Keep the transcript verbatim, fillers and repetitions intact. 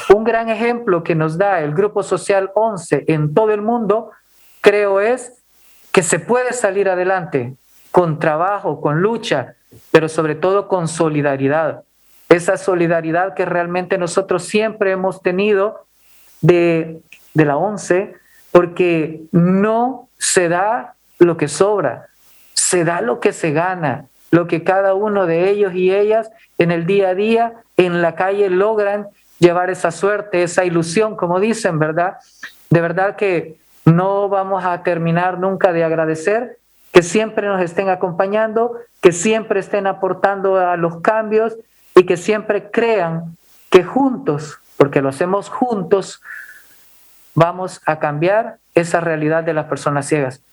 Un gran ejemplo que nos da el Grupo Social once en todo el mundo, creo, es que se puede salir adelante con trabajo, con lucha, pero sobre todo con solidaridad. Esa solidaridad que realmente nosotros siempre hemos tenido de, de la once, porque no se da lo que sobra, se da lo que se gana, lo que cada uno de ellos y ellas en el día a día, en la calle, logran llevar esa suerte, esa ilusión, como dicen, ¿verdad? De verdad que no vamos a terminar nunca de agradecer que siempre nos estén acompañando, que siempre estén aportando a los cambios y que siempre crean que juntos, porque lo hacemos juntos, vamos a cambiar esa realidad de las personas ciegas.